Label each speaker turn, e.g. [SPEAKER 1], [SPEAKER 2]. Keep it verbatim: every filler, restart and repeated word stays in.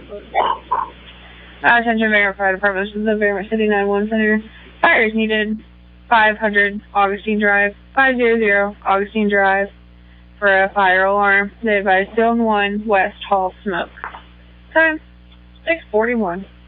[SPEAKER 1] Attention Vanguard Fire Department, this is the Vanguard City nine one one Center. Fire is needed. five hundred Augustine Drive, five hundred Augustine Drive for a fire alarm. They advise Zone one West Hall smoke. Time six forty-one.